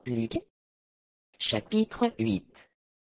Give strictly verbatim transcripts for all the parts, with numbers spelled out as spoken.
Luc, chapitre huit.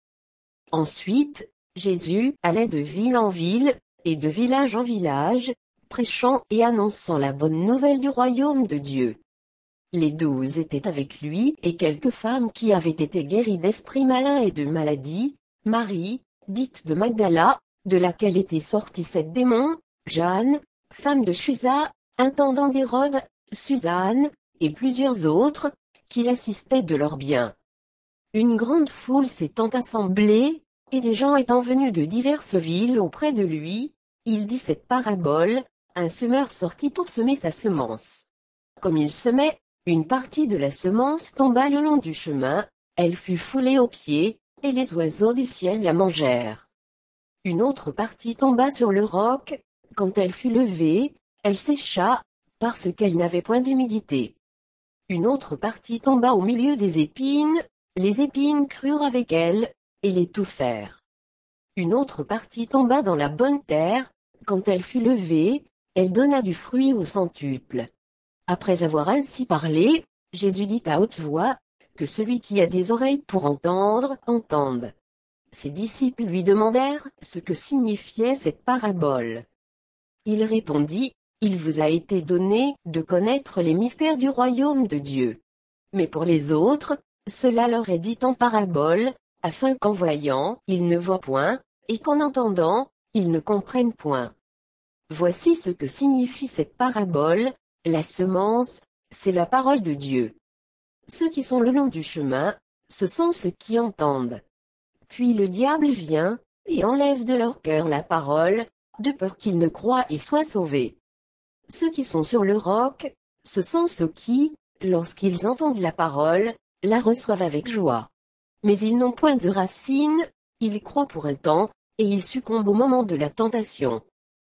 Ensuite, Jésus allait de ville en ville, et de village en village, prêchant et annonçant la bonne nouvelle du royaume de Dieu. Les douze étaient avec lui, et quelques femmes qui avaient été guéries d'esprits malins et de maladies, Marie, dite de Magdala, de laquelle étaient sortis sept démons, Jeanne, femme de Chuza, intendant d'Hérode, Suzanne, et plusieurs autres, qui l'assistaient de leurs biens. Une grande foule s'étant assemblée, et des gens étant venus de diverses villes auprès de lui, il dit cette parabole: un semeur sortit pour semer sa semence. Comme il semait, une partie de la semence tomba le long du chemin, elle fut foulée aux pieds, et les oiseaux du ciel la mangèrent. Une autre partie tomba sur le roc, quand elle fut levée, elle sécha, parce qu'elle n'avait point d'humidité. Une autre partie tomba au milieu des épines, les épines crurent avec elle, et l'étouffèrent. Une autre partie tomba dans la bonne terre, quand elle fut levée, elle donna du fruit au centuple. Après avoir ainsi parlé, Jésus dit à haute voix, que celui qui a des oreilles pour entendre, entende. Ses disciples lui demandèrent ce que signifiait cette parabole. Il répondit: il vous a été donné de connaître les mystères du royaume de Dieu. Mais pour les autres, cela leur est dit en parabole, afin qu'en voyant, ils ne voient point, et qu'en entendant, ils ne comprennent point. Voici ce que signifie cette parabole: la semence, c'est la parole de Dieu. Ceux qui sont le long du chemin, ce sont ceux qui entendent. Puis le diable vient, et enlève de leur cœur la parole, de peur qu'ils ne croient et soient sauvés. Ceux qui sont sur le roc, ce sont ceux qui, lorsqu'ils entendent la parole, la reçoivent avec joie. Mais ils n'ont point de racines, ils croient pour un temps, et ils succombent au moment de la tentation.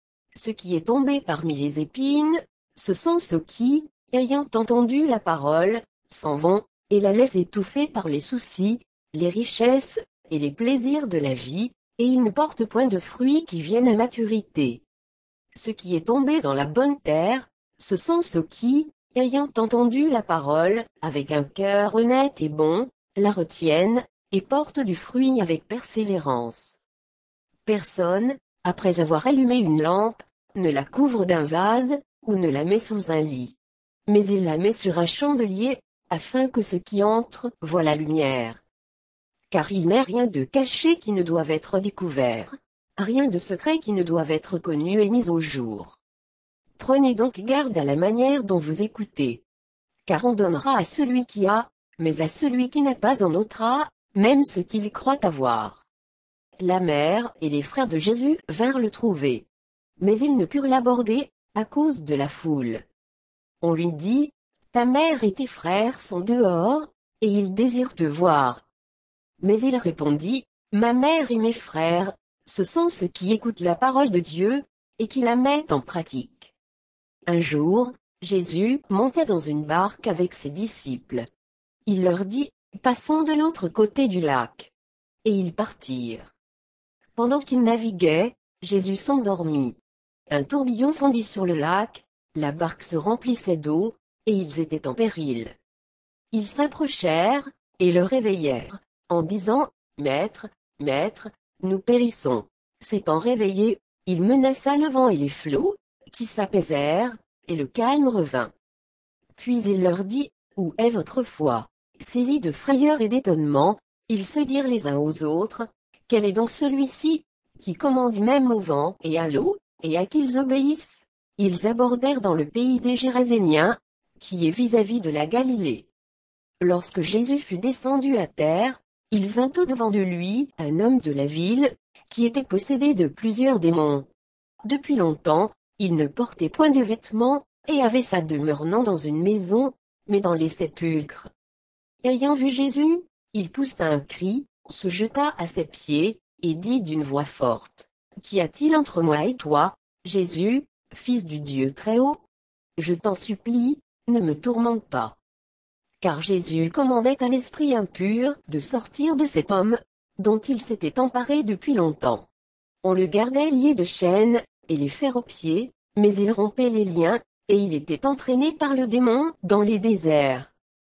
Ce qui est tombé parmi les épines, ce sont ceux qui, ayant entendu la parole, s'en vont, et la laissent étouffer par les soucis, les richesses, et les plaisirs de la vie, et ils ne portent point de fruits qui viennent à maturité. Ce qui est tombé dans la bonne terre, ce sont ceux qui, ayant entendu la parole, avec un cœur honnête et bon, la retiennent, et portent du fruit avec persévérance. Personne, après avoir allumé une lampe, ne la couvre d'un vase, ou ne la met sous un lit. Mais il la met sur un chandelier, afin que ceux qui entrent voient la lumière. Car il n'est rien de caché qui ne doive être découvert, rien de secret qui ne doive être connu et mis au jour. Prenez donc garde à la manière dont vous écoutez. Car on donnera à celui qui a, mais à celui qui n'a pas on ôtera, même ce qu'il croit avoir. La mère et les frères de Jésus vinrent le trouver. Mais ils ne purent l'aborder, à cause de la foule. On lui dit: ta mère et tes frères sont dehors, et ils désirent te voir. Mais il répondit: ma mère et mes frères, ce sont ceux qui écoutent la parole de Dieu, et qui la mettent en pratique. Un jour, Jésus monta dans une barque avec ses disciples. Il leur dit: passons de l'autre côté du lac. Et ils partirent. Pendant qu'ils naviguaient, Jésus s'endormit. Un tourbillon fondit sur le lac, la barque se remplissait d'eau, et ils étaient en péril. Ils s'approchèrent, et le réveillèrent, en disant: Maître, Maître, nous périssons. S'étant réveillé, il menaça le vent et les flots, qui s'apaisèrent, et le calme revint. Puis il leur dit: où est votre foi? Saisis de frayeur et d'étonnement, ils se dirent les uns aux autres: quel est donc celui-ci, qui commande même au vent et à l'eau, et à qui ils obéissent? Ils abordèrent dans le pays des Géraséniens, qui est vis-à-vis de la Galilée. Lorsque Jésus fut descendu à terre, il vint au-devant de lui un homme de la ville, qui était possédé de plusieurs démons. Depuis longtemps, il ne portait point de vêtements, et avait sa demeure non dans une maison, mais dans les sépulcres. Ayant vu Jésus, il poussa un cri, se jeta à ses pieds, et dit d'une voix forte: Qu'y a-t-il entre moi et toi, Jésus, Fils du Dieu Très-Haut? Je t'en supplie, ne me tourmente pas. Car Jésus commandait à l'esprit impur de sortir de cet homme, dont il s'était emparé depuis longtemps. On le gardait lié de chaînes, et les fers aux pieds, mais il rompait les liens, et il était entraîné par le démon dans les déserts.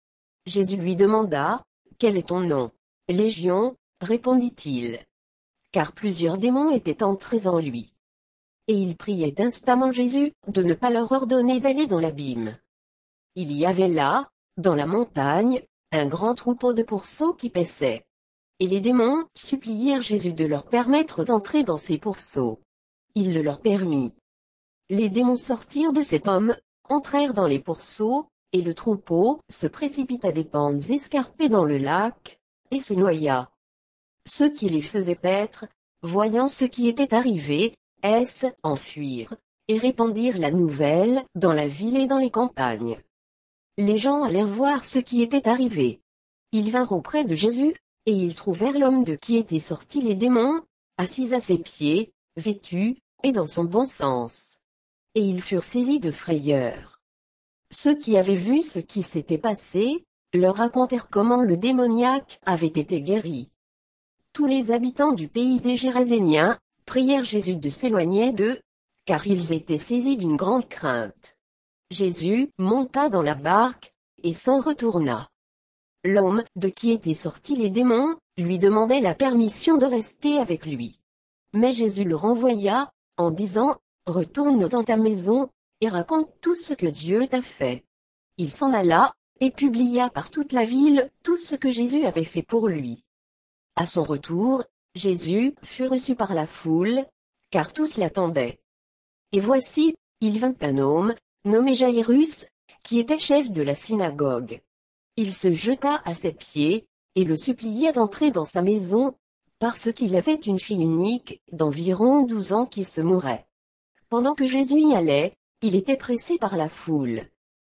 Jésus lui demanda, « Quel est ton nom ?» « Légion, répondit-il. Car plusieurs démons étaient entrés en lui. Et il priait instamment Jésus de ne pas leur ordonner d'aller dans l'abîme. Il y avait là, dans la montagne, un grand troupeau de pourceaux qui paissaient. Et les démons supplièrent Jésus de leur permettre d'entrer dans ces pourceaux. Il le leur permit. Les démons sortirent de cet homme, entrèrent dans les pourceaux, et le troupeau se précipita des pentes escarpées dans le lac, et se noya. Ceux qui les faisaient paître, voyant ce qui était arrivé, s enfuirent, et répandirent la nouvelle dans la ville et dans les campagnes. Les gens allèrent voir ce qui était arrivé. Ils vinrent auprès de Jésus, et ils trouvèrent l'homme de qui étaient sortis les démons, assis à ses pieds, vêtu, et dans son bon sens. Et ils furent saisis de frayeur. Ceux qui avaient vu ce qui s'était passé, leur racontèrent comment le démoniaque avait été guéri. Tous les habitants du pays des Géraséniens prièrent Jésus de s'éloigner d'eux, car ils étaient saisis d'une grande crainte. Jésus monta dans la barque, et s'en retourna. L'homme de qui étaient sortis les démons lui demandait la permission de rester avec lui. Mais Jésus le renvoya, en disant, « Retourne dans ta maison, et raconte tout ce que Dieu t'a fait. » Il s'en alla, et publia par toute la ville tout ce que Jésus avait fait pour lui. À son retour, Jésus fut reçu par la foule, car tous l'attendaient. Et voici, il vint un homme, nommé Jaïrus, qui était chef de la synagogue. Il se jeta à ses pieds, et le supplia d'entrer dans sa maison, parce qu'il avait une fille unique, d'environ douze ans qui se mourait. Pendant que Jésus y allait, il était pressé par la foule.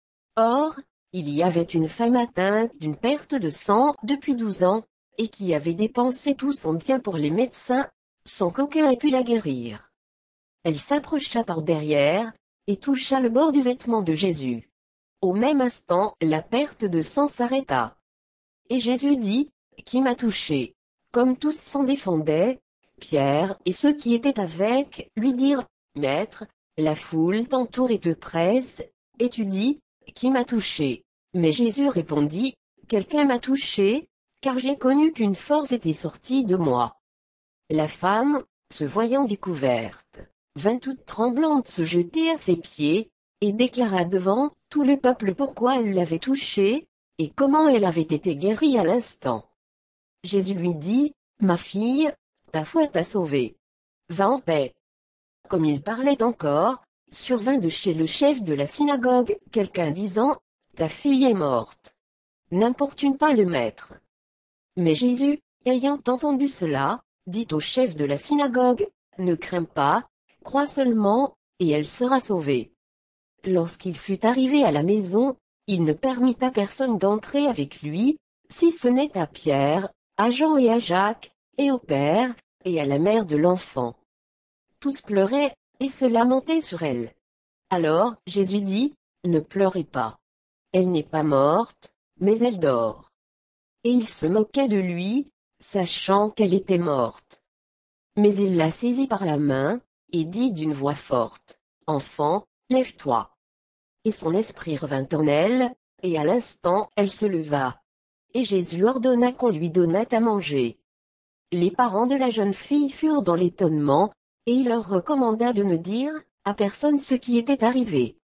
Or, il y avait une femme atteinte d'une perte de sang depuis douze ans, et qui avait dépensé tout son bien pour les médecins, sans qu'aucun ait pu la guérir. Elle s'approcha par derrière, et toucha le bord du vêtement de Jésus. Au même instant, la perte de sang s'arrêta. Et Jésus dit, « Qui m'a touché ?» Comme tous s'en défendaient, Pierre et ceux qui étaient avec lui dirent, « Maître, la foule t'entoure et te presse, et tu dis, « Qui m'a touché ?» Mais Jésus répondit, « Quelqu'un m'a touché, car j'ai connu qu'une force était sortie de moi. » La femme, se voyant découverte, vint toute tremblante se jeter à ses pieds, et déclara devant tout le peuple pourquoi elle l'avait touchée, et comment elle avait été guérie à l'instant. Jésus lui dit, « Ma fille, ta foi t'a sauvée. Va en paix. » Comme il parlait encore, survint de chez le chef de la synagogue quelqu'un disant, « Ta fille est morte. N'importune pas le maître. » Mais Jésus, ayant entendu cela, dit au chef de la synagogue, « Ne crains pas, crois seulement, et elle sera sauvée. » Lorsqu'il fut arrivé à la maison, il ne permit à personne d'entrer avec lui, si ce n'est à Pierre, à Jean et à Jacques, et au père, et à la mère de l'enfant. Tous pleuraient, et se lamentaient sur elle. Alors Jésus dit, « Ne pleurez pas. Elle n'est pas morte, mais elle dort. » Et il se moquait de lui, sachant qu'elle était morte. Mais il la saisit par la main, et dit d'une voix forte, « Enfant, lève-toi. » Et son esprit revint en elle, et à l'instant elle se leva. Et Jésus ordonna qu'on lui donnât à manger. Les parents de la jeune fille furent dans l'étonnement, et il leur recommanda de ne dire à personne ce qui était arrivé.